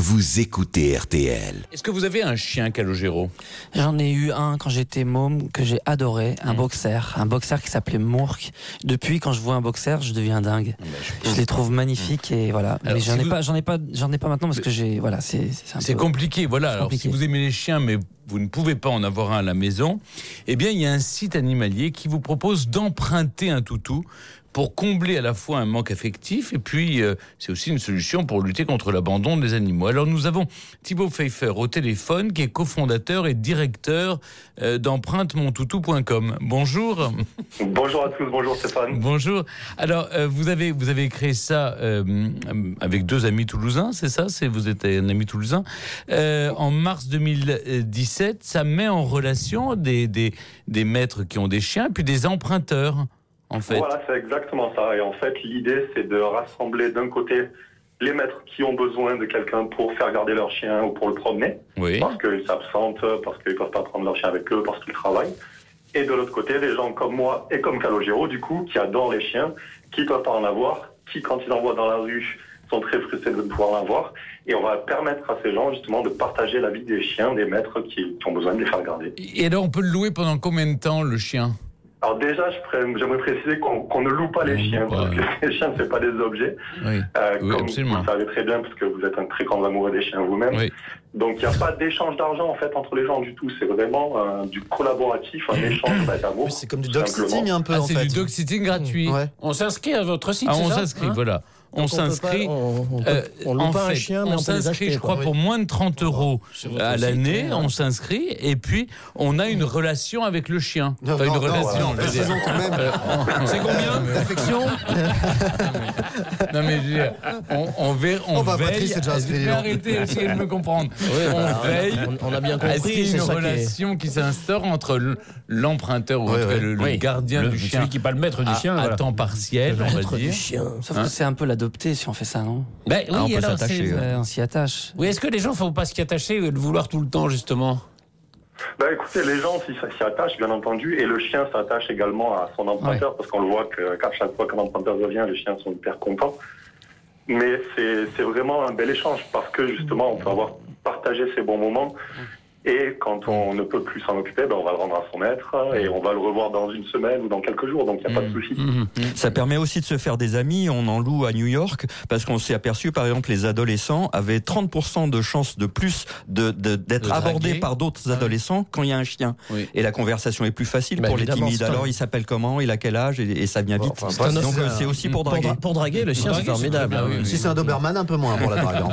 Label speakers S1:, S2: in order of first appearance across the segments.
S1: Vous écoutez RTL.
S2: Est-ce que vous avez un chien, Calogero ?
S3: J'en ai eu un quand j'étais môme que j'ai adoré, un boxer qui s'appelait Mourk. Depuis, quand je vois un boxer, je deviens dingue. Je les trouve magnifiques et voilà.
S2: Alors,
S3: mais
S2: si
S3: j'en ai pas maintenant parce que c'est
S2: compliqué. Voilà. Alors,
S3: compliqué.
S2: si vous aimez les chiens, mais vous ne pouvez pas en avoir un à la maison, eh bien, il y a un site animalier qui vous propose d'emprunter un toutou pour combler à la fois un manque affectif et puis c'est aussi une solution pour lutter contre l'abandon des animaux. Alors nous avons Thibaut Pfeiffer au téléphone qui est cofondateur et directeur d'empruntemontoutou.com. Bonjour.
S4: Bonjour à tous, bonjour Stéphane.
S2: Bonjour. Alors vous avez créé ça avec deux amis toulousains, c'est ça ? Vous êtes un ami toulousain. En mars 2017, ça met en relation des maîtres qui ont des chiens et puis des emprunteurs. En fait.
S4: Voilà, c'est exactement ça. Et en fait, l'idée, c'est de rassembler d'un côté les maîtres qui ont besoin de quelqu'un pour faire garder leur chien ou pour le promener, parce qu'ils s'absentent, parce qu'ils ne peuvent pas prendre leur chien avec eux, parce qu'ils travaillent. Et de l'autre côté, les gens comme moi et comme Calogero, du coup, qui adorent les chiens, qui ne peuvent pas en avoir, qui, quand ils en voient dans la rue, sont très frustrés de ne pouvoir en avoir. Et on va permettre à ces gens, justement, de partager la vie des chiens, des maîtres qui ont besoin de les faire garder.
S2: Et alors, on peut le louer pendant combien de temps, le chien ?
S4: Alors déjà, j'aimerais préciser qu'on ne loue pas les chiens, parce que les chiens, c'est pas des objets.
S2: Oui,
S4: comme
S2: absolument.
S4: vous le savez très bien, parce que vous êtes un très grand amoureux des chiens vous-même.
S2: Oui.
S4: Donc il n'y a pas d'échange d'argent en fait entre les gens du tout. C'est vraiment du collaboratif, un échange d'amour.
S5: C'est comme du dog sitting un peu en fait.
S2: C'est du dog sitting gratuit.
S5: Ouais.
S6: On s'inscrit à votre site,
S2: On
S6: c'est ça,
S2: s'inscrit,
S6: hein?
S2: voilà. On s'inscrit.
S6: On loue pas un chien, mais on peut les
S2: s'inscrit,
S6: acheter,
S2: je crois,
S6: quoi.
S2: pour moins de 30 euros
S6: Sur votre
S2: à
S6: site,
S2: l'année.
S6: ouais.
S2: On s'inscrit et puis on a une relation avec le chien. Enfin, une relation. je veux dire.
S5: Précisons quand même.
S2: C'est combien
S5: L'affection.
S2: Non mais je veux dire, on veille.
S5: Patrice est déjà inscrit.
S2: Mais arrêtez, essayez de me comprendre. On veille.
S6: On a bien
S2: Est-ce qu'il
S6: compris,
S2: y a
S6: c'est
S2: une
S6: ça qui est...
S2: relation qui s'instaure entre l'emprunteur ou en tout cas le gardien du chien,
S6: celui qui n'est pas le maître du chien,
S2: à
S6: voilà.
S2: temps partiel, on va
S6: Maître du
S2: dire.
S6: chien.
S3: Sauf que c'est un peu l'adopter si on fait ça, non ?
S6: Ben, oui,
S1: on peut
S6: alors,
S1: s'attacher,
S6: c'est-
S1: ouais.
S3: On s'y attache.
S6: Oui, est-ce que les gens ne faut pas s'y attacher et le vouloir tout le temps, justement?
S4: Écoutez, les gens s'y attachent, bien entendu, et le chien s'attache également à son emprunteur, parce qu'on le voit qu'à chaque fois qu'un emprunteur revient, les chiens sont hyper contents. Mais c'est vraiment un bel échange, parce que justement, on peut avoir partagé ces bons moments. Et quand on ne peut plus s'en occuper, on va le rendre à son maître et on va le revoir dans une semaine ou dans quelques jours, donc il n'y a pas de souci.
S1: Ça permet aussi de se faire des amis. On en loue à New York parce qu'on s'est aperçu, par exemple, les adolescents avaient 30% de chances de plus d'être abordés
S2: draguer.
S1: par d'autres adolescents quand il y a un chien.
S2: Oui.
S1: Et la conversation est plus facile pour les
S6: évidemment,
S1: timides.
S6: c'est un-
S1: Alors, il s'appelle comment ? Il a quel âge ? Et ça vient vite.
S5: Enfin,
S1: Donc, c'est aussi pour draguer.
S6: Pour draguer, le chien, c'est formidable.
S2: très bien, oui.
S5: Si c'est un Doberman, un peu moins pour la drague.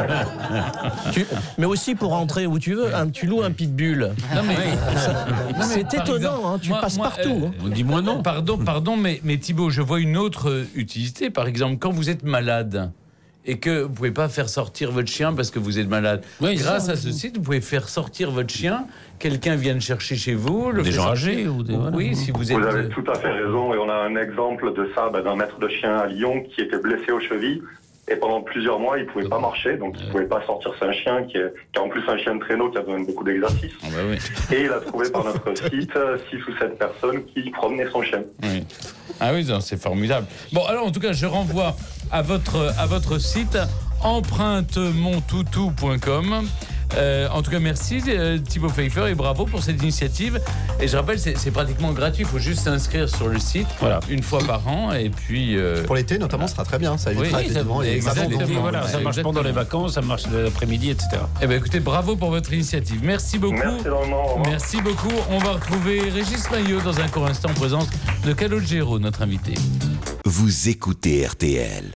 S6: Mais aussi pour rentrer où tu veux, tu loues un pitbull.
S2: Non mais,
S6: C'est
S2: par
S6: étonnant,
S2: exemple,
S6: hein, tu passes partout.
S2: Dis-moi non. Pardon, mais Thibaut, je vois une autre utilité. Par exemple, quand vous êtes malade et que vous pouvez pas faire sortir votre chien parce que vous êtes malade, grâce à ce site, vous pouvez faire sortir votre chien. Quelqu'un vient le chercher chez vous, le
S6: Des
S2: fait
S6: gens
S2: sortir.
S6: âgés ou des... voilà.
S2: Oui, si vous êtes.
S4: Vous avez tout à fait raison, et on a un exemple de ça d'un maître de chien à Lyon qui était blessé aux chevilles. Et pendant plusieurs mois, il ne pouvait pas marcher, donc il ne pouvait pas sortir son chien, qui est en plus un chien de traîneau qui a besoin de beaucoup d'exercices.
S2: Ah bah oui.
S4: Et il a trouvé par notre site 6 ou 7 personnes qui promenaient son chien.
S2: Oui. Ah oui, non, c'est formidable. Bon, alors en tout cas, je renvoie à votre site empruntemontoutou.com. En tout cas, merci Thibaut Pfeiffer et bravo pour cette initiative. Et je rappelle, c'est pratiquement gratuit. Il faut juste s'inscrire sur le site une fois par an. Et puis
S5: Pour l'été, notamment, ce sera très bien. Ça évitera effectivement les
S2: exactement.
S5: abandons.
S6: Voilà, ça marche
S2: Exactement.
S6: pendant les vacances, ça marche l'après-midi, etc.
S2: eh ben, écoutez, bravo pour votre initiative. Merci beaucoup.
S4: Merci énormément. Au revoir.
S2: Merci beaucoup. On va retrouver Régis Maillot dans un court instant en présence de Calogero, notre invité.
S1: Vous écoutez RTL.